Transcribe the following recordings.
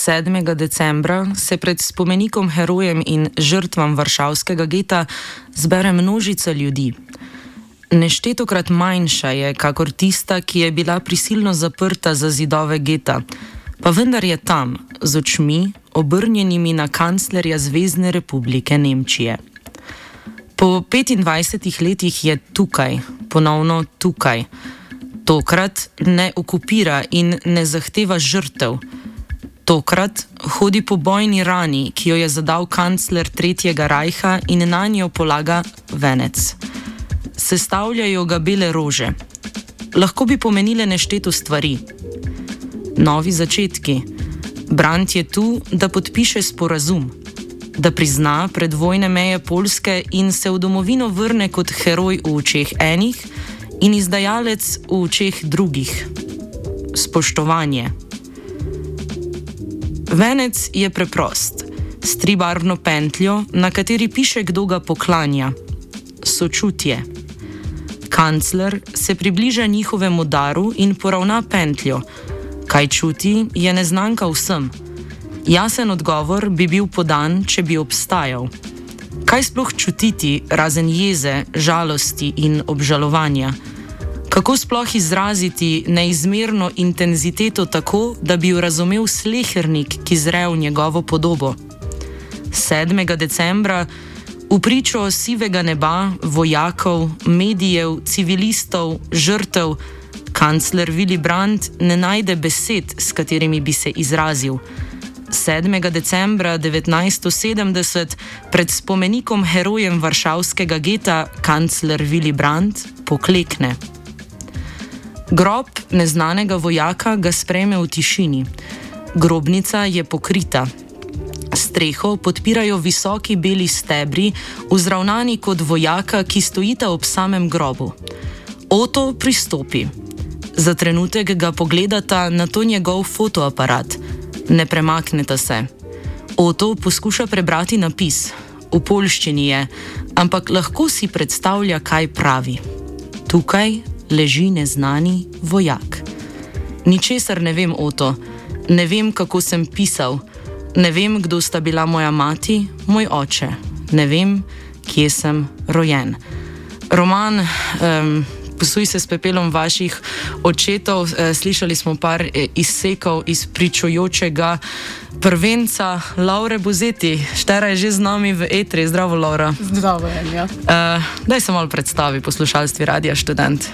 7. decembra se pred spomenikom herojem in žrtvam Varšavskega geta zbere množica ljudi. Neštetokrat manjša je, kakor tista, ki je bila prisilno zaprta za zidove geta, pa vendar je tam, z očmi, obrnjenimi na kanclerja Zvezne republike Nemčije. Po 25 letih je tukaj, ponovno tukaj. Tokrat ne okupira in ne zahteva žrtev. Tokrat hodi po bojni rani, ki jo je zadal kancler Tretjega rajha in na njo polaga venec. Sestavljajo ga bele rože. Lahko bi pomenile nešteto stvari. Novi začetki. Brandt je tu, da podpiše sporazum, da prizna predvojne meje Poljske in se v domovino vrne kot heroj v očeh enih in izdajalec v očeh drugih. Spoštovanje. Venec je preprost, s tribarvno pentljo, na kateri piše, kdo ga poklanja. Sočutje. Kancler se približa njihovemu daru in poravna pentljo. Kaj čuti, je neznanka vsem. Jasen odgovor bi bil podan, če bi obstajal. Kaj sploh čutiti, razen jeze, žalosti in obžalovanja? Kako sploh izraziti neizmerno intenziteto tako, da bi jo razumel slehernik, ki zre v njegovo podobo? 7. decembra v pričo sivega neba, vojakov, medijev, civilistov, žrtev, kancler Willy Brandt ne najde besed, s katerimi bi se izrazil. 7. decembra 1970 pred spomenikom herojem Varšavskega geta kancler Willy Brandt poklekne. Grob neznanega vojaka ga sprejme v tišini. Grobnica je pokrita. Streho podpirajo visoki beli stebri, vzravnani kot vojaka, ki stojita ob samem grobu. Otto pristopi. Za trenutek ga pogledata na to njegov fotoaparat. Ne premakneta se. Otto poskuša prebrati napis. V poljščini je, ampak lahko si predstavlja, kaj pravi. Tukaj leži neznani vojak. Ničesar ne vem, Otto. Ne vem, kako sem pisal. Ne vem, kdo sta bila moja mati, moj oče. Ne vem, kje sem rojen. Roman Posuj se s pepelom vaših očetov. Slišali smo par izsekov iz pričujočega prvenca Laure Buzeti. Štera je že z nami v etri. Zdravo, Laura. Zdravo, ja. Daj se malo predstavi poslušalstvi Radia Študent.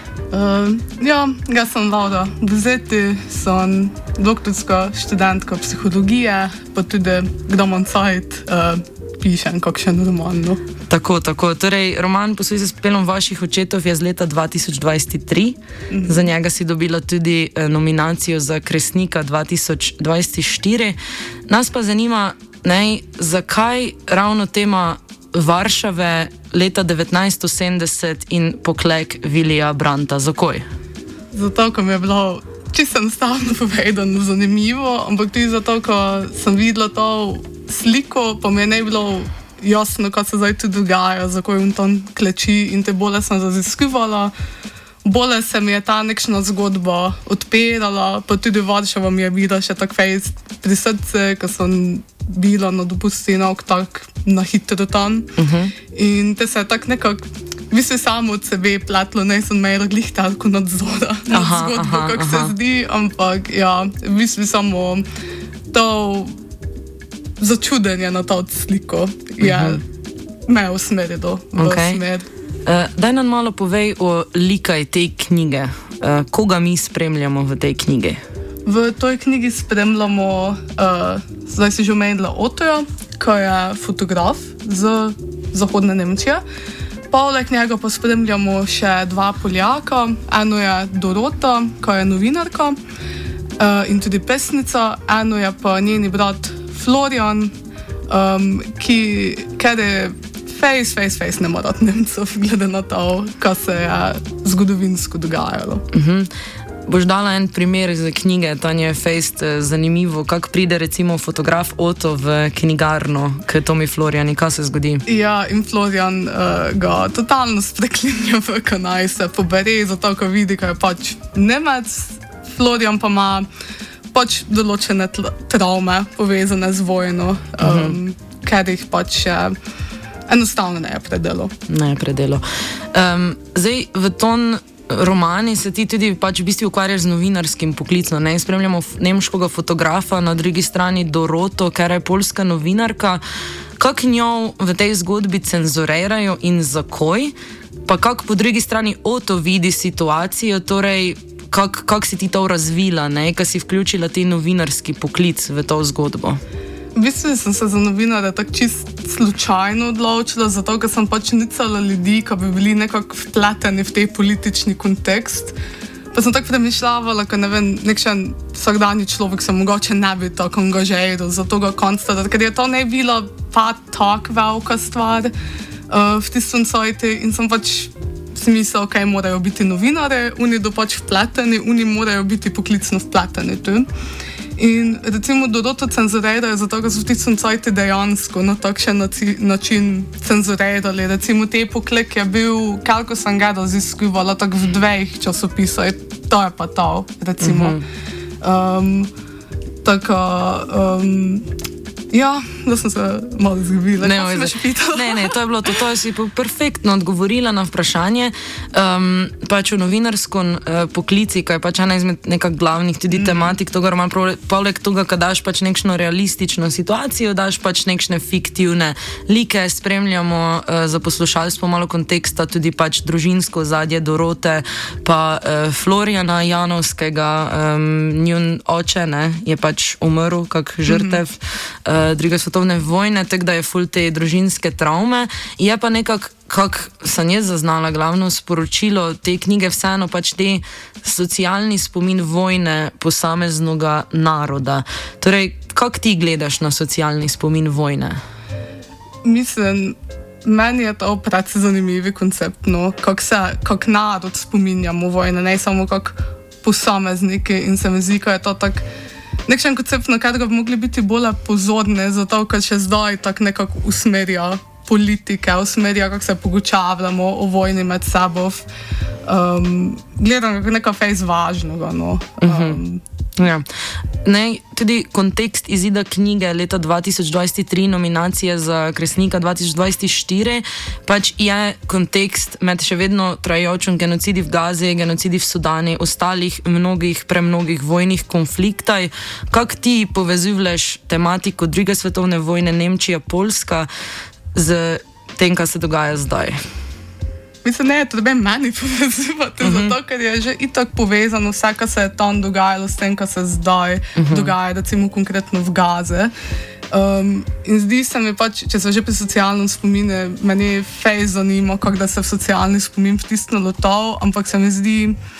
Jaz sem Laura Buzeti, sem doktorska študentka psihologije, pa tudi kdaj cajt pišem kakšen roman. No? Tako. Torej, roman Posuj se s pepelom vaših očetov je z leta 2023. Za njega si dobila tudi nominacijo za Kresnika 2024. Nas pa zanima, zakaj ravno tema Varšave leta 1970 in poklek Willya Brandta. Zakaj? Zato, ker mi je bilo čisto enostavno povedano zanimivo, ampak tudi zato, ker sem videla to sliko, pa mi je ne bilo jasno, kaj se zdaj tu dogaja, zakaj on tam kleči, in te bolje sem raziskivala. Bolje se mi je ta nekšna zgodba odpirala, pa tudi Varšava mi je bila še tako fejst pri srce, ker sem bila na dopusti tak na hitro tam. In te se je tako nekako samo od sebe pletlo, ne sem imela glih tako nadzora nad zgodbo, kako se zdi, ampak ja, samo to začudenje na to sliko je me usmerilo v smer. Daj nam malo povej o likaj tej knjige. Koga mi spremljamo v tej knjigi? V tej knjigi spremljamo, zdaj si že omenila Ottoja, ki je fotograf z zahodne Nemčije. Poleg njega pa spremljamo še dva Poljaka. Eno je Dorota, ki je novinarka in tudi pesnica. Eno je pa njeni brat Florian, ker je fejs ne mora Nemcev, glede na to, kaj se je zgodovinsko dogajalo. Boš dala en primer iz knjige, tam je fejst zanimivo, kako pride recimo fotograf Otto v knjigarno k Tomi Floriani, kaj se zgodi? Ja, in Florian ga totalno spreklinja, kaj naj se pobere, zato ko vidi, kaj je pač Nemec. Florian pa ima pač določene travme povezane z vojno, ker jih pač enostavno ne je predelo. Zdaj, v ton romani se ti tudi pač v bistvu ukvarjaš z novinarskim poklicom. Spremljamo nemškega fotografa, na drugi strani Doroto, ker je poljska novinarka. Kako njo v tej zgodbi cenzurirajo in zakoj? Pa kako po drugi strani Oto vidi situacijo, torej kako si ti to razvila, ko si vključila ti novinarski poklic v to zgodbo? V bistvu sem se za novinarja tako čist slučajno odločila, zato ker sem pač nicala ljudi, ki bi bili nekako vpleteni v tej politični kontekst. Pa sem tako premišljavala, ker ne vem, nekšen vsakdanji človek se mogoče ne bi tako angažiral za toga konsta, ker je to ne bila pa tako velika stvar v tistem sajtu in sem pač si mislila, ok, morajo biti novinare, oni do pač vpleteni, oni morajo biti poklicno vpleteni tu. In recimo Doroto cenzurirajo, zato ker so v tistem sajtu dejansko na takšen način cenzurirali. Recimo te poklek je bil, koliko sem ga raziskivala, tako v 2 časopisah, to je pa to, recimo. Ja, da sem se malo izgubila. Ne, to je bilo to. To si perfektno odgovorila na vprašanje. Pač v novinarskem poklici, ki je pač ena izmed nekak glavnih tudi tematik, toga roman, poleg toga, kad daš pač nekšno realistično situacijo, daš pač nekšne fiktivne like, spremljamo za poslušalstvo malo konteksta, tudi pač družinsko ozadje Dorote, pa Florjana Janovskega, njun oče, je pač umrl kak žrtev druge svetovne vojne, tako da je ful te družinske travme. Je pa nekako, kak sem jaz zaznala, glavno sporočilo te knjige vseeno pač te socialni spomin vojne posameznega naroda. Torej, kako ti gledaš na socialni spomin vojne? Mislim, meni je to precej zanimivi koncept, kako narod spominjamo vojne, ne samo kako posamezniki, in se mi zdi, ko je to tako nekšen koncept, na katerega bi mogli biti bolj pozorni, zato ker še zdaj tako nekako usmerja politike, usmerja, kako se pogučavljamo o vojni med sabo. Gledam, kako nekaj fejs važnega. Ja. Tudi kontekst izida knjige leta 2023, nominacije za Kresnika 2024, pač je kontekst med še vedno trajajočim genocidi v Gazi, genocidi v Sudani, ostalih premnogih vojnih konfliktov. Kako ti povezuješ tematiko druge svetovne vojne, Nemčija, Poljska, z tem, kar se dogaja zdaj? Mislim, ne, treba meni povezivati, zato ker je že itak povezano vse, kar se je tam dogajalo s tem, kar se zdaj dogaja, recimo konkretno v Gazi. In zdi se mi pač, če se že pri socialnem spominu, meni fejs zanima, kako da se v socialni spomin vtisnilo to, ampak se mi zdi,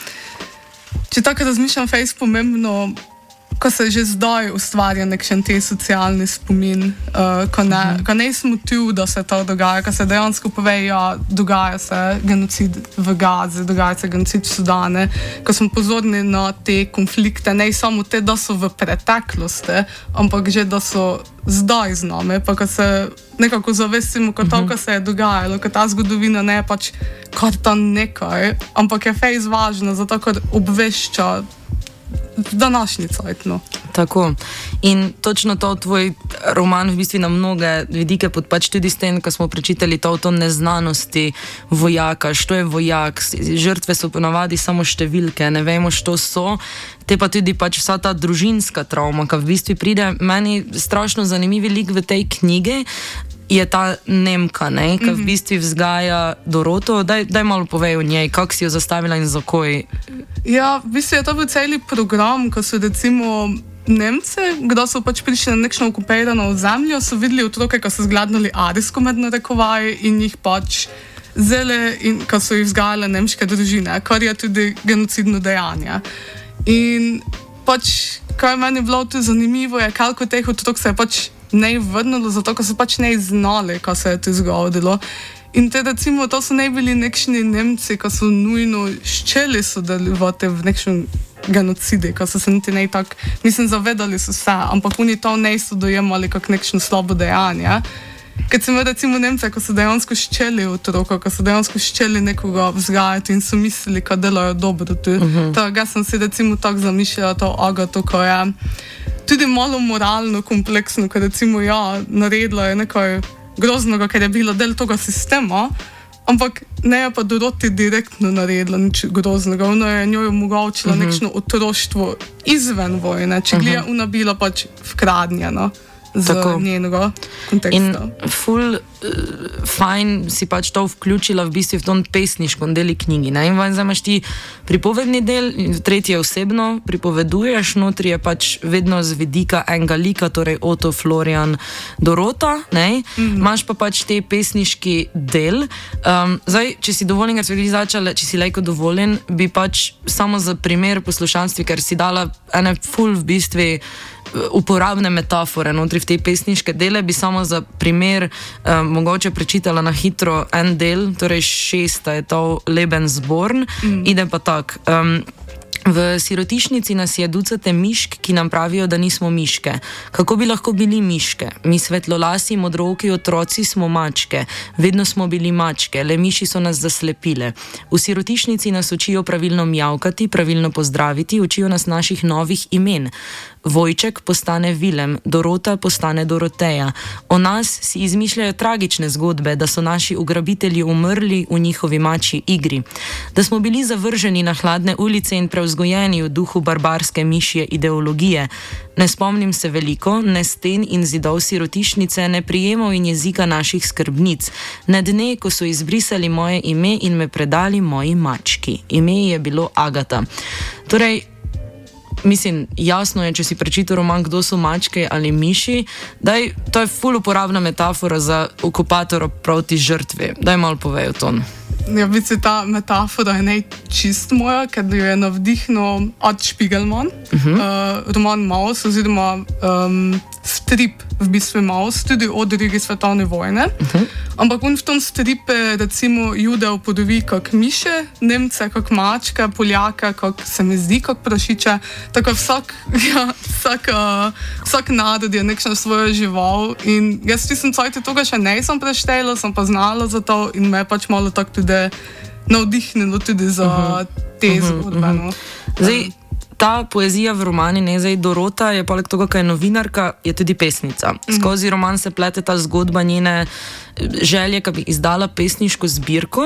če tako razmišljam, fejs pomembno, ko se že zdaj ustvarja nekšen te socialni spomin, ko ne smo tu, da se to dogaja, ko se dejansko pove, ja, dogaja se genocid v Gazi, dogaja se genocid v Sudane, ko smo pozorni na te konflikte, ne samo te, da so v preteklosti, ampak že, da so zdaj z nami, pa ko se nekako zavestimo, ko to, ko se je dogajalo, ko ta zgodovina ne je pač kar tam nekaj, ampak je fejs važna, zato ker obvešča današnji cajt. Tako. In točno to tvoj roman v bistvu na mnoge vidike pač tudi s tem, ko smo prečitali to neznanosti vojaka, što je vojak, žrtve so ponavadi samo številke, ne vemo, što so, te pa tudi pač vsa ta družinska travma, ki v bistvu pride. Meni strašno zanimivi lik v tej knjigi je ta Nemka, ki v bistvu vzgaja Doroto. Daj malo povej o njej, kako si jo zastavila in zakaj. Ja, v bistvu je to bil celi program, ko so recimo Nemci, kdo so pač prišli na nekšno okupirano ozemljo, so videli otroke, ko so zgledali arijsko med narekovaji in jih pač vzeli in ko so jih vzgajale nemške družine, kar je tudi genocidno dejanje. In pač, kaj meni bilo tu zanimivo, je koliko teh otrok se je pač ne vrnilo, zato ker so pač ne znali, kaj se je tu zgodilo. In te recimo, to so ne bili nekšni Nemci, ki so nujno ščeli sodelovati v nekšnem genocidi, ko so se niti ne tako, mislim, zavedali so se, ampak oni to ne so dojemali kot nekšno slabo dejanje. Ker sem recimo Nemce, ko so dejansko ščeli otroka, ko so dejansko ščeli nekoga vzgajati in so mislili, da delajo dobro. Jaz sem si recimo tako zamišljala to Agato, ko je tudi malo moralno kompleksno, ker recimo naredila je nekaj groznega, ker je bila del toga sistema, ampak ne je pa Doroti direktno naredila nič groznega. Ona je njoj omogočila nekšno otroštvo izven vojne, če gleda ona bila pač vkradnjena. Z njenega konteksta. In ful fajn si pač to vključila v bistvu v tom pesniškom deli knjigi. Ne? In zdaj imaš ti pripovedni del, tretji je osebno, pripoveduješ, notri je pač vedno z vidika enega lika, torej Oto, Florian, Dorota, imaš pa pač te pesniški del. Zdaj, če si dovoljen, ker si začela, če si lejko dovoljen, bi pač samo za primer poslušanstvi, ker si dala ene ful v bistvu uporabne metafore notri v te pesniške dele, bi samo za primer mogoče prečitala na hitro en del, torej 6. je to Lebensborn, ide pa tak. V sirotišnici nas je ducate mišk, ki nam pravijo, da nismo miške. Kako bi lahko bili miške? Mi svetlolasi, modrooki otroci smo mačke. Vedno smo bili mačke, le miši so nas zaslepile. V sirotišnici nas učijo pravilno mjavkati, pravilno pozdraviti, učijo nas naših novih imen. Vojček postane Vilem, Dorota postane Doroteja. O nas si izmišljajo tragične zgodbe, da so naši ugrabitelji umrli v njihovi mačji igri. Da smo bili zavrženi na hladne ulice in prevzgojeni v duhu barbarske mišje ideologije. Ne spomnim se veliko, ne sten in zidov sirotišnice, ne prijemov in jezika naših skrbnic. Ne dne, ko so izbrisali moje ime in me predali moji mački. Ime je bilo Agata. Torej, mislim, jasno je, če si prečital roman Kdo so mačke ali miši, daj, to je ful uporabna metafora za okupatora proti žrtvi. Daj malo povej o tom. Ja, v bistvu ta metafora je čist moja, ker jo je navdihnil Ad Spiegelman, roman Maus, oziroma strip v bistvu Maus, tudi od druge svetovne vojne. Ampak on v tom stripe recimo Jude upodobi kak miše, Nemce kak mačke, Poljaka kak se mi zdi kak prašiče. Tako vsak narod je nekšna svoja žival in jaz tisem cajte toga še nisem preštela, sem pa znala za to in me pač malo tako tudi navdihnilo tudi za te zgodbe. Zdaj, ta poezija v romani, zdaj Dorota je poleg toga, kaj je novinarka, je tudi pesnica. Skozi roman se plete ta zgodba njene želje, ki bi izdala pesniško zbirko.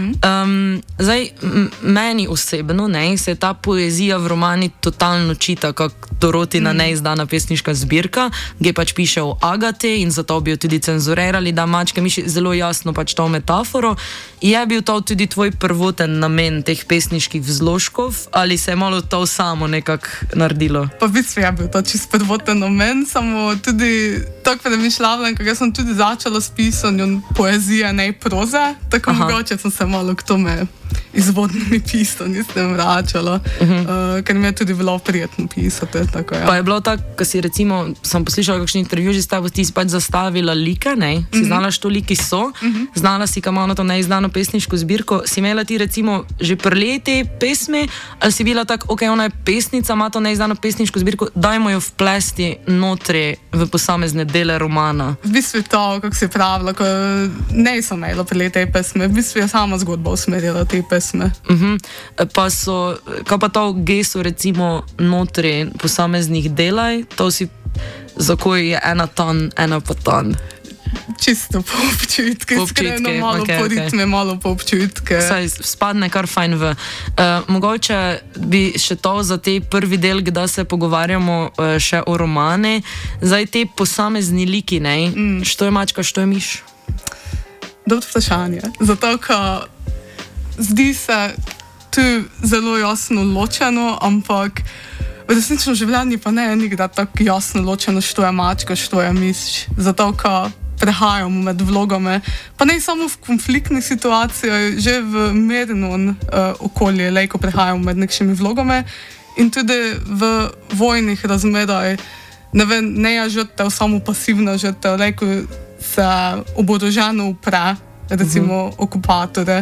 Zdaj, meni osebno se je ta poezija v romani totalno čita, kak Dorotina neizdana pesniška zbirka, ki pač piše o Agate in zato bi jo tudi cenzurirali, da mačke miši zelo jasno pač to metaforo. Je bil to tudi tvoj prvoten namen teh pesniških vzložkov ali se je malo to samo nekako naredilo? Pa v bistvu je bil to čist prvoten namen, samo tudi tako premišljavljam, ker jaz sem tudi začela s pisanjem poezije, ne proze, tako mogoče sem se malo k tome izvodnimi pisanji s tem vračala, ker mi je tudi bilo prijetno pisati. Tako, ja. Pa je bilo tako, ko si recimo, sem poslišala kakšen intervju že s tabo, ti si pač zastavila like, si znala, što liki so, znala si, kam ono to neizdano pesniško zbirko, si imela ti recimo že prelete pesme, ali si bila tako, ok, ona je pesnica, ima to neizdano pesniško zbirko, dajmo jo vplesti notri v posamezne dele romana. V bistvu to, kako si pravila, ko nisem imela prelete pesme, v bistvu je sama zgodba usmerila te pesme. Pa so, kaj pa to geso recimo notri posameznih delaj, to si, za koj je ena ton, ena pa ton. Čisto po občutke, iskreno, malo po ritme, malo po občutke. Saj spadne kar fajn v. Mogoče bi še to za te prvi del, kdaj se pogovarjamo še o romane, zdaj te posamezni liki, što je mačka, što je miš? Dobro vprašanje. Zato, ko zdi se tu zelo jasno ločeno, ampak v resničnem življenju pa ne je nikdar tako jasno ločeno, što je mačka, što je miš. Zato, ko prehajamo med vlogami, pa ne samo v konfliktnih situacijah, že v mirno okolje, ko prehajamo med nekšimi vlogami in tudi v vojnih razmerah, ne je žrtev samo pasivna žrtev, ko se oboroženo upre, recimo okupatore.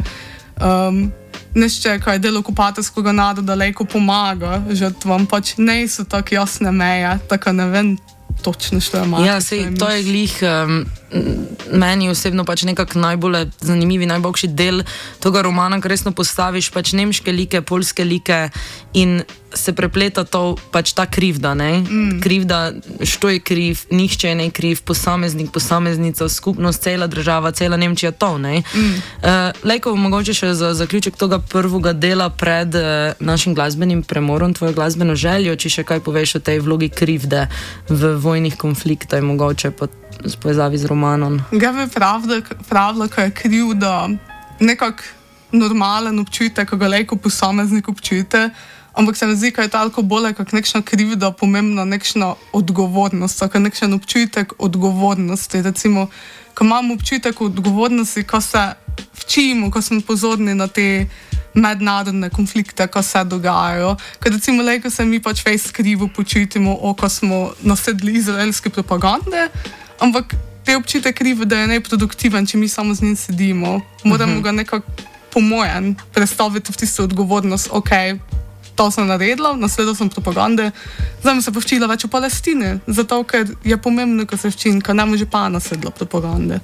Nešče, ko je del okupatorskega naroda, lejko pomaga žrtvam, pač ne so tako jasne meje, tako ne vem, točno šlo je. Ja, sej, to je glih meni osebno pač nekako najbolj zanimivi, najboljši del tega romana, ker resno postaviš pač nemške like, poljske like in se prepleta to pač ta krivda, ne? Krivda, što je kriv, nihče je ne kriv, posameznik, posameznica, skupnost, cela država, cela Nemčija, to, ne? Lejko, mogoče še za zaključek tega prvega dela pred našim glasbenim premorom, tvojo glasbeno željo, če še kaj poveš o tej vlogi krivde v vojnih konfliktah, mogoče pa s povezavi z romanom. Ja bi pravila, ko je krivda nekak normalen občutek, ko ga lejko posameznik občute, ampak se mi zdi, ko je toliko bolje, kot nekšna krivda pomembna, nekšna odgovornost, kot nekšen občutek odgovornosti. Recimo, ko imamo občutek odgovornosti, ko se včimo, ko smo pozorni na te mednarodne konflikte, ko se dogajajo. Ker recimo, lejko se mi pač fejs krivo počutimo, ko smo nasedli izraelske propagande, ampak te občutek krivo, da je neproduktiven, če mi samo z njim sedimo. Moramo ga nekako po mojem predstaviti v tisto odgovornost, to sem naredila, nasledila sem propagande, zdaj se povčila več v Palestini, zato ker je pomembno, ko se včim, ker ne može pa nasedla propagande.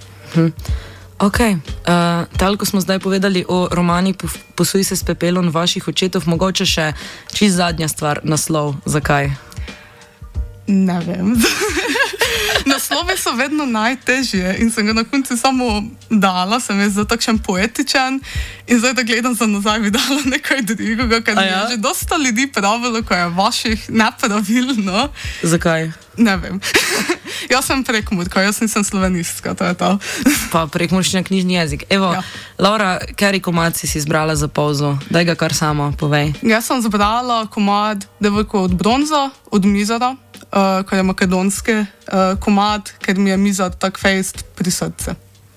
Toliko smo zdaj povedali o romani Posuj se s pepelom vaših očetov, mogoče še čisto zadnja stvar, naslov, zakaj? Ne vem. Naslove so vedno najtežje in sem ga na koncu samo dala, sem je za takšen poetičen in zdaj, da gledam za nazaj, bi dala nekaj drugega, ker je že dosta ljudi pravilo, ko je vaših nepravilno. Zakaj? Ne vem. Jaz sem prekmurka, jaz nisem slovenistka, to je to. Pa prekmurščina knjižni jezik. Evo, ja. Laura, kateri komad si izbrala za pauzo? Daj ga kar sama, povej. Jaz sem izbrala komad Devojko od bronza, od Mizora, ko je makedonski komad, ker mi je Mizor tak fejst pri srce.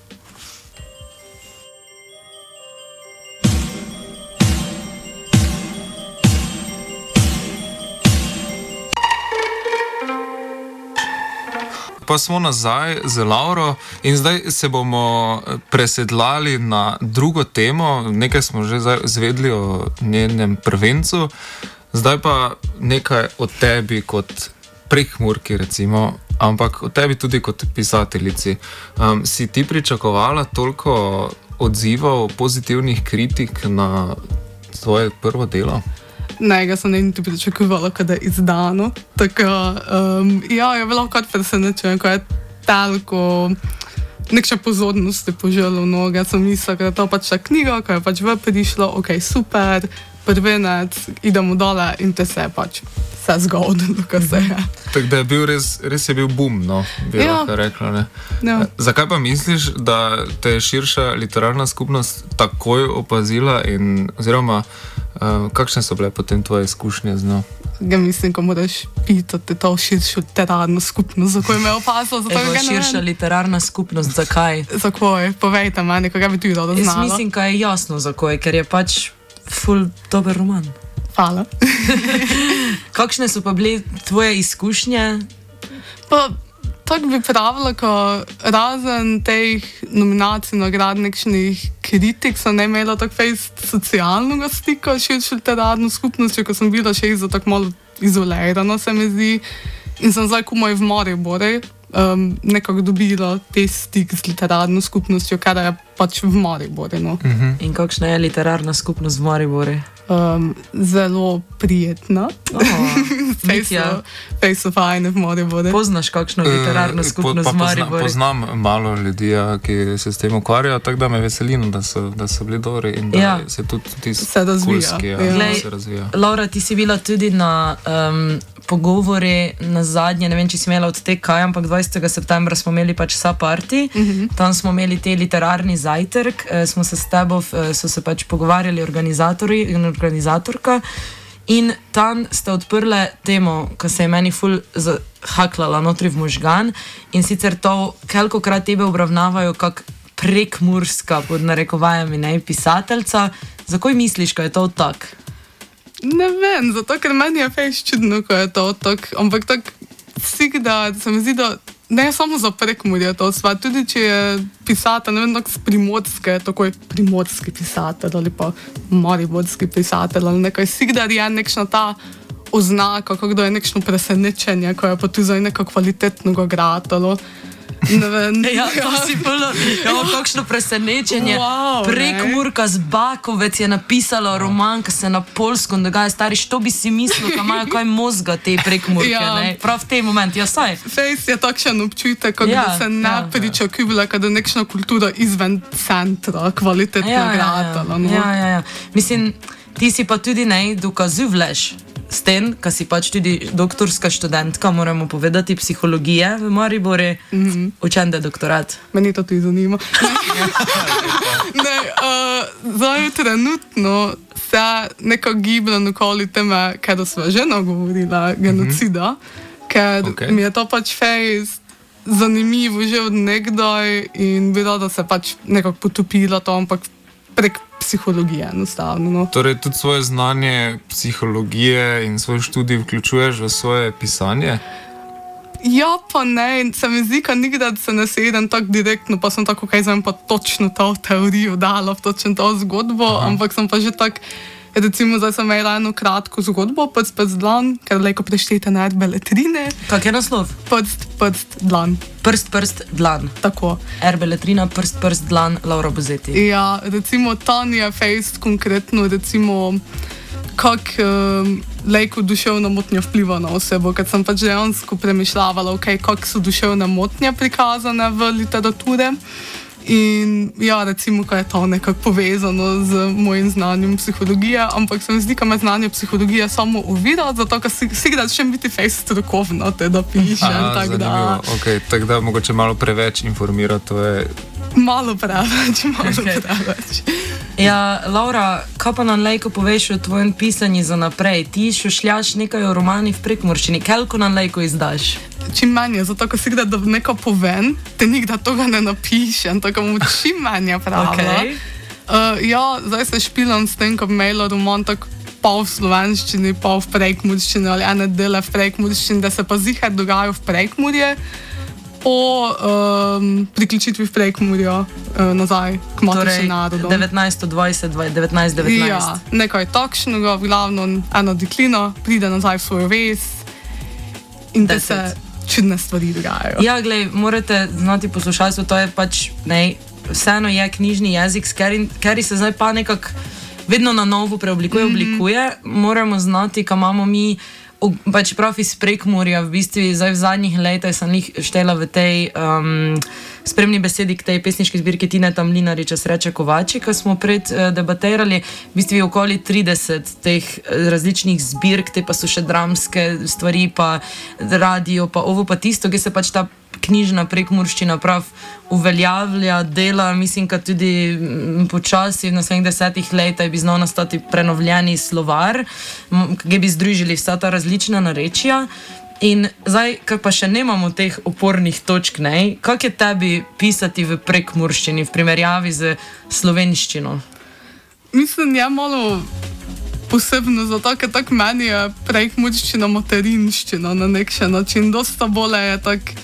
Pa smo nazaj z Lauro in zdaj se bomo presedlali na drugo temo. Nekaj smo že zvedli o njenem prvencu, zdaj pa nekaj o tebi kot Prekmurki recimo, ampak o tebi tudi kot pisateljici. Si ti pričakovala toliko odzivov, pozitivnih kritik na svoje prvo delo? Ne, ga sem niti pričakovala, kada je izdano. Tako, ja, je bilo kar presenečenje, ko je toliko nekša pozornosti poželo mnogo. Jaz sem mislila, da je to pač ta knjiga, ko je pač prišlo, super, prvenec, idemo dole in te se je pač vse zgodilo, ko se je. Tako da je bil res je bil boom, no, bi lahko rekla, ne? Ja. Zakaj pa misliš, da te je širša literarna skupnost takoj opazila in oziroma kakšne so bile potem tvoje izkušnje z njo? Ja, mislim, ko moraš pitati to širšo literarno skupnost, zakaj me je opazila. Evo, širša literarna skupnost, zakaj? Zakaj? Povejte meni, kaj bi ti rada znala. Jaz mislim, kaj je jasno zakaj, ker je pač ful dober roman. Hvala. Kakšne so pa bile tvoje izkušnje? Pa tako bi pravila, ko razen teh nominacij nagrad nekšnih kritik sem ne imela tako fejst socialnega stika s širšo literarno skupnostjo, ko sem bila še za tako malo izolirana, se mi zdi. In sem zdaj komaj v Mariboru nekako dobila te stik z literarno skupnostjo, kar je pač v Mariboru. No. In kakšna je literarna skupnost v Mariboru? Zelo prijetna. Fej so fajne v Mariboru. Poznaš kakšno literarno skupnost v Mariboru? Poznam malo ljudi, ki se s tem ukvarjajo, tako da me veselino, da so bili dobri in da se tudi tisti kulski se razvija. Laura, ti si bila tudi na pogovori na zadnje, ne vem, či si imela od te kaj, ampak 20. septembra smo imeli pač Saparti, tam smo imeli te literarni zajtrk, smo se s tebo, so se pač pogovarjali organizatorji in organizatorka in tam ste odprle temo, ko se je meni ful haklala notri v možgan in sicer to, kolikokrat tebe obravnavajo kak prekmurska, pod narekovajami, ne, pisateljca. Zakaj misliš, ko je to tak? Ne vem, zato ker meni je fejš čudno, ko je to tako, ampak tako vsikda se mi zdi, da ne samo za Prekmurje to sva, tudi če je pisatelj, ne vem, tako z Primorske, tako je primorski pisatelj ali pa mariborski pisatelj ali nekaj, vsikda je nekšna ta oznaka, kako da je nekšno presenečenje, ko je pa tu za neko kvalitetno gratalo. Ne vem. Ja, to si bilo, kakšno presenečenje. Wow, Prekmurka z Bakovec je napisala roman, ki se na polskom dogaja, stari, što bi si mislil, da imajo kaj mozga te Prekmurke, ne? Prav v tem momentu, ja, saj. Fejs je takšen občutek, kako da se ne pričakuje, kada je nekšna kultura izven centra, kvalitetno gratala. Ja. Mislim, ti si pa tudi ne dokazuješ s tem, kar si pač tudi doktorska študentka, moramo povedati, psihologije v Mariboru. Učen da doktorat? Meni to tudi zanima. Zdaj trenutno se nekako gibljam okoli teme, ker smo že nagovorila genocida, ker mi je to pač fejs zanimivo že od nekdaj in bi rada se pač nekako potopila to, ampak prek psihologije enostavno. No. Torej tudi svoje znanje psihologije in svoj študij vključuješ v svoje pisanje? Ja, pa ne. Se mi zdi, da nikdar se ne sedem tako direktno, pa sem tako, kaj pa točno to teorijo dala v točno to zgodbo, ampak sem pa že tak, recimo, zdaj sem imela eno kratko zgodbo, Prst, dlan, ker lejko preštejte na beletrine. Kak je naslov? Prst, dlan. Prst, dlan. Tako. Beletrina, prst, dlan, Laura Buzeti. Ja, recimo, Tanja Fejst konkretno, recimo, kako lejko duševna motnja vpliva na osebo, ker sem pač dejansko premišljavala, kako so duševne motnje prikazane v literature. In ja, recimo, ko je to nekako povezano z mojim znanjem psihologije, ampak se mi zdi, da me znanje psihologije samo uvira, zato ker si da še biti fejs strokovno, te da pišem. Tako da mogoče malo preveč informirati, to je... Malo preveč. Ja, Laura, kaj pa nam lejko poveš o tvojem pisanju za naprej? Ti šušljaš nekaj o romanih v prekmurščini, koliko nam lejko izdaš? Čim manje, zato ko si gre, da nekaj povem, te nikdar toga ne napišem, tako mu čim manje pravila. Ja, zdaj se špilam s tem, ko bi imela roman tako pol v slovenščini, pol v prekmurščini ali ene dele v prekmurščini, da se pa zihar dogajajo v Prekmurje, po priključitvi v Prekmurjo nazaj k matičnim narodom. 1920, 1919. Ja, nekaj takšnega, v glavnem eno deklino pride nazaj v svojo ves in da se čudne stvari dogajajo. Ja, glej, morate znati poslušalstvo, to je pač, ne, vseeno je knjižni jezik, ker se zdaj pa nekako vedno na novo preoblikuje, moramo znati, kaj imamo mi, pač prav iz Prekmurja, v bistvu zdaj v zadnjih letih sem jih štela v tej spremni besedi k tej pesniški zbirki Tineta Mlinariča Sreče Kovači, ki smo pred debatirali, v bistvu okoli 30 teh različnih zbirk, te pa so še dramske stvari, pa radio, pa ovo pa tisto, ki se pač ta knjižna prekmurščina prav uveljavlja, dela, mislim, da tudi počasi v naslednjih 10 letih bi znal nastati prenovljeni slovar, ki bi združili vsa ta različna narečja. In zdaj, ker pa še nemamo teh opornih točk, ne, kako je tebi pisati v prekmurščini v primerjavi z slovenščino? Mislim, je malo posebno, zato ker tako meni je prekmurščina materinščina na nek še način. Dosta bolje je tako,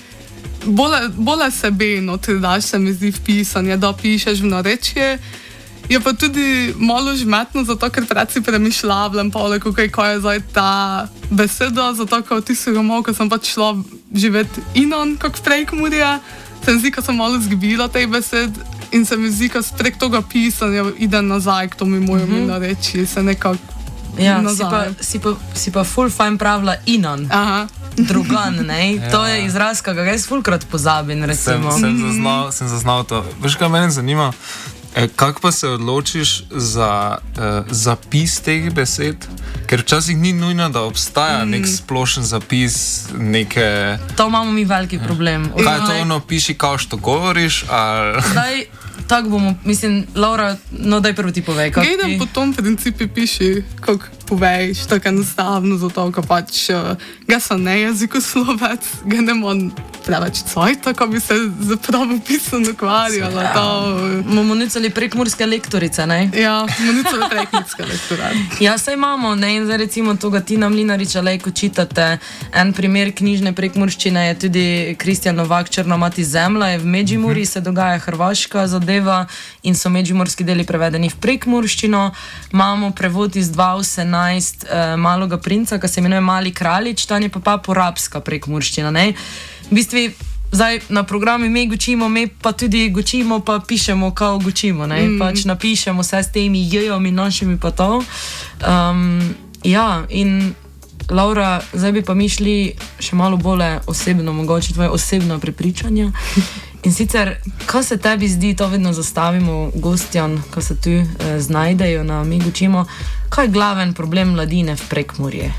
bolje sebeno ti daš, se mi zdi, v pisanje, da pišeš v narečje. Je pa tudi malo žmetno, zato ker predvsem premišljam, kaj je zdaj ta beseda, zato ker ti si ga malo, ko sem pač šla živeti inon, kot v Prekmurje, se mi zdi, ko sem malo zgibila tej besed in se mi zdi, ko prek toga pisanja ide nazaj k tomu mojemu nareči, se nekako nazaj. Si pa ful fajn pravila inon. Aha. Drugan, ne? Ja. To je izraz, ki ga jaz fulkrat pozabim, recimo. Sem zaznal to. Veš, kaj mene zanima? Kako pa se odločiš za zapis teh besed? Ker včasih ni nujno, da obstaja nek splošen zapis, neke... To imamo mi veliki problem. Kaj je to ono, piši kao što govoriš? Zdaj, tako bomo, mislim, Laura, no daj prvo ti povej. Gledam po tom principi piši, kako povejš, tako enostavno, zato, ko pač ga sem ne jezikoslovec, ga ne morem preveč cajta, ko bi se za pravopisno ukvarjala. Imamo nicali prekmurske lektorice, ne? Ja, imamo nicali prekmurske lektorice. Ja, saj imamo, ne, in zdaj recimo toga Tina Mlinariča lejko čitate. En primer knjižne prekmurščine je tudi Kristjan Novak, Črna mati zemlja, je v Međimurji, se dogaja hrvaška zadeva in so međimurski deli prevedeni v prekmurščino. Imamo prevod iz 2018 Maloga princa, ki se imenuje Mali kraljič, tam je pa porabska prekmurščina, ne. V bistvu, zdaj na programi me gučimo, me pa tudi gučimo, pa pišemo, kao gučimo, ne, pač napišemo vse s temi j-omi našimi pa to. Ja, in Laura, zdaj bi pa mi šli še malo bolje osebno, mogoče tvoje osebno prepričanje. In sicer, kaj se tebi zdi, to vedno zastavimo gostjan, ko se tu znajdejo na Mi gučimo, kaj je glaven problem mladine v Prekmurje?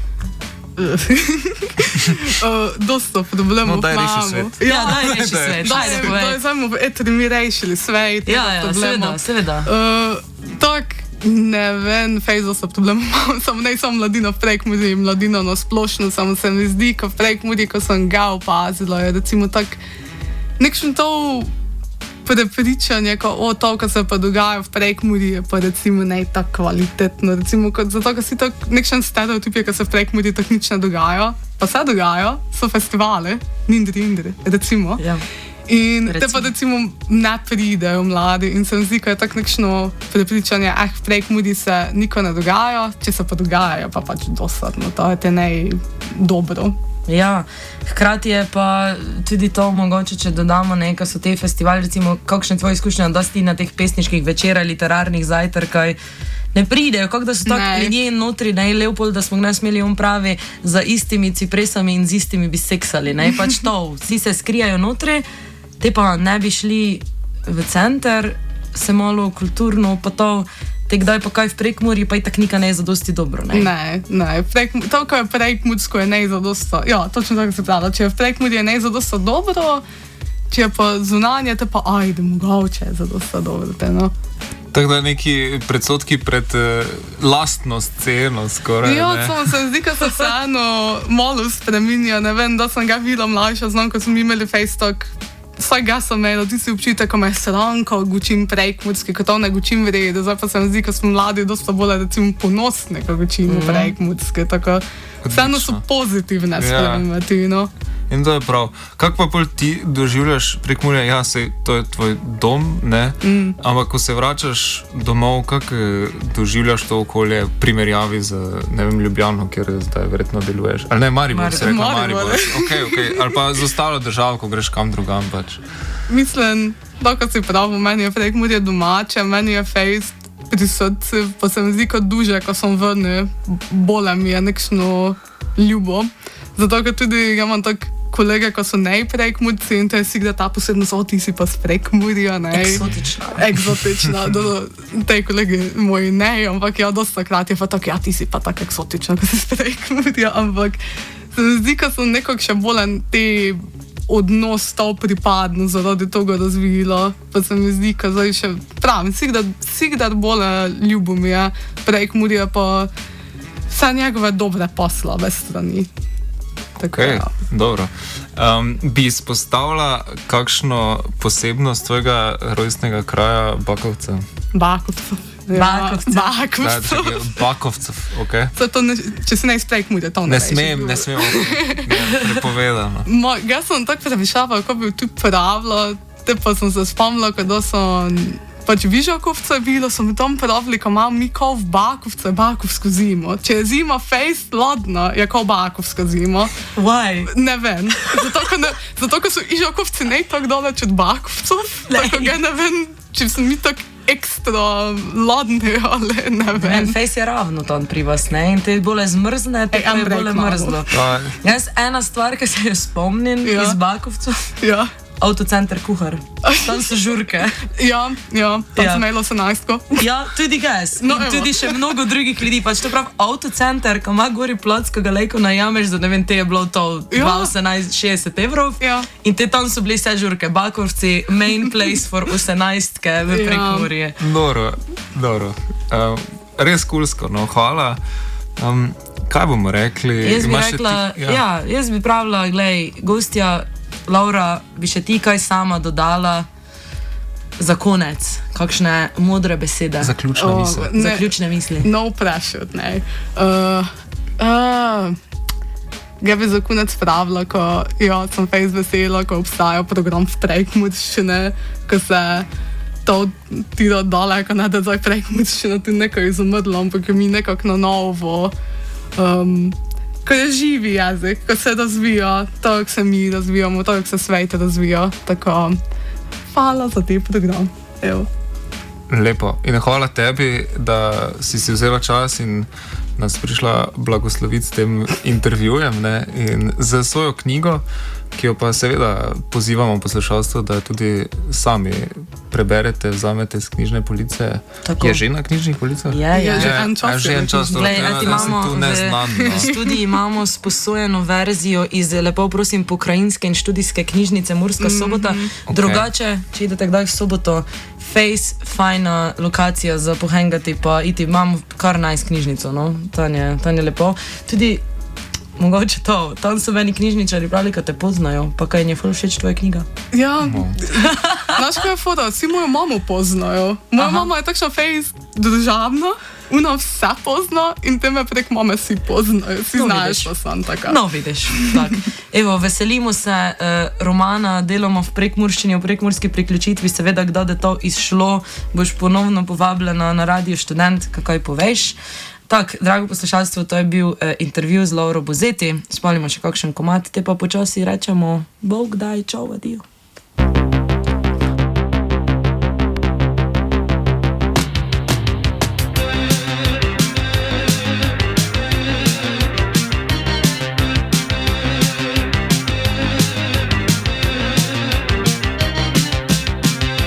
Dosta problemov no, daj reši svet. Ja, daj reši svet. Daj samo v eteri mi rešili svet. Ja, seveda. Tak, ne vem, fejzo so problemov, ne samo mladina v Prekmurju, mladina na splošno, samo se mi zdi, ko v Prekmurju, ko sem ga opazila, je recimo tak, nekšen to prepričanje, ko to, kar se pa dogaja v Prekmurju, je pa recimo ne tako kvalitetno, recimo zato, ker si to nekšen stereotip je, ko se v Prekmurju tako nič ne dogaja, pa se dogaja, so festivale, Nindri, recimo. Ja. In te pa recimo ne pridejo mladi in se mi zdi, ko je tako nekšno prepričanje, v Prekmurju se niko ne dogaja, če se pa dogajajo, pa pač dosadno, to je te nej dobro. Ja, hkrati je pa tudi to mogoče, če dodamo nekaj, so te festivali, recimo, kakšne tvoje izkušnje, da si na teh pesniških večerah, literarnih zajtrkaj ne pridejo, kako da so tako ljudje notri, ne, Leopold, da smo ne smeli pravi za istimi cipresami in z istimi bi seksali, ne, pač to, vsi se skrijajo notri, te pa ne bi šli v center, se malo kulturno, pa to, te kdaj pa kaj v Prekmurju, pa itak nikaj ne je zadosti dobro, ne? Ne, to, ko je prekmursko, je ne je zadosti, ja, točno tako se pravi, če je v Prekmurju je ne je zadosti dobro, če je pa zunanje, te pa ajde, mogoče je zadosti dobro, te, no. Tako da neki predsodki pred lastno sceno skoraj, ja, ne? Ja, samo se zdi, ko se vseeno malo spreminja, ne vem, da sem ga videla mlajša, znam, ko smo imeli Facebook, vsaj ga sem imela, ti si občutek, ko me je sram, ko gučim prekmurski, ko to ne gučim v redu, zdaj pa se mi zdi, ko smo mladi, dosta bolj recimo ponosni, ko gučimo prekmurski, tako vseeno so pozitivne spremljati, no. In to je prav. Kako pa pol ti doživljaš Prekmurje? Ja, sej, to je tvoj dom, ne? Ampak ko se vračaš domov, kako doživljaš to okolje v primerjavi z, ne vem, Ljubljano, kjer zdaj verjetno deluješ? Ali ne, Maribor, se rekla Maribor. Okay. Ali pa z ostalo državo, ko greš kam drugam pač? Mislim, da ko si prav, meni je Prekmurje domače, meni je fejst pri srcu, pa se mi zdi kot duže, ko sem vrnil, bolje mi je nekšno ljubo. Zato, ker tudi imam tak kolege, ko so ne Prekmurci in to je si gre ta posebnost, ti si pa z Prekmurja, ne. Eksotična, te kolegi moji ne, ampak ja, dosta krat je pa tako, ja, ti si pa tako eksotična, ko si z Prekmurja, ampak se mi zdi, ko sem nekako še bolj te odnos to pripadno zaradi toga razvila, pa se mi zdi, ko zdaj še pravim, sigdar bolj ljubo mi je Prekmurje, pa vse njegove dobre poslove strani. Ok, dobro. Bi izpostavila kakšno posebnost tvojega rojstnega kraja Bakovca? Bakovcev. Bakovcev, ok. Če se ne iz Prekmurja, to ne reči. Ne smemo, prepovedano. Jaz sem tako premišljala, ko bi tu pravila, te pa sem se spomnila, kada sem pač v Vižakovce bilo, so mi tam pravili, ko imam mi kao v Bakovce, bakovsko zimo. Če je zima fejst ladna, je kao bakovska zima. Why? Ne vem. Zato, ko so Vižakovci ne tako daleč od Bakovcov, tako ga ne vem, če so mi tako ekstra ladni, ali ne vem. Fejst je ravno tam pri vas, ne? In te bolje zmrzne, te je bolje mrzlo. Jaz ena stvar, ki se jo spomnim iz Bakovcov, Avtocenter Kuhar. Tam so žurke. Ja, tam sem imela 18-ko. Ja, tudi jaz. In tudi še mnogo drugih ljudi. Pač to prav, avtocenter, ko ima gori plac, ko ga lejko najameš, da ne vem, te je bilo to 18-60 evrov. In te tam so bili vse žurke. Bakovci, main place for 18-ke v Prekmurje. Dobro. Res kulsko, no, hvala. Kaj bomo rekli? Jaz bi pravila, glej, gostja, Laura, bi še ti kaj sama dodala za konec? Kakšne modre besede? Zaključne misli. No vprašaj, ne. Ga bi za konec pravila, ko sem fejs vesela, ko obstaja program v prekmurščine, ko se to tira daleko, ne da zdaj prekmurščina tudi nekaj izumrla, ampak je mi nekako na novo, ko je živi jezik, ko se razvija, tako se mi razvijamo, tako se svet razvija, tako hvala za te program. Evo. Lepo. In hvala tebi, da si vzela čas in nas prišla blagosloviti s tem intervjujem, ne? In za svojo knjigo, ki jo pa seveda pozivamo poslušalstvo, da tudi sami preberete, vzamete z knjižne police. Tako. Je že na knjižnih policah? Je že en čas. V študiji imamo sposojeno verzijo iz, lepo prosim, pokrajinske in študijske knjižnice Murska Sobota. Okay. Drugače, če idete kdaj v soboto, face, fajna lokacija za pohengati, pa iti, imam kar nice knjižnico, no? Tam je lepo. Tudi mogoče to, tam so meni knjižničari pravili, ko te poznajo, pa kaj je ful všeč tvoja knjiga? Ja, znaš kaj je foto, vsi mojo mamo poznajo. Moja mama je takšna fejs državna, ona vse pozna in te me prek mame si poznajo, si znaš, da sem taka. No, vidiš, tak. Evo, veselimo se romana, delamo v prekmurščini, v prekmurski priključitvi, seveda, kdaj da to izšlo, boš ponovno povabljena na Radio Študent, kakaj poveš. Tak, drago poslušalstvo, to je bil intervju z Lauro Buzeti. Spalimo še kakšen komad, te pa počasi rečemo, Bog daj, čau, adijo.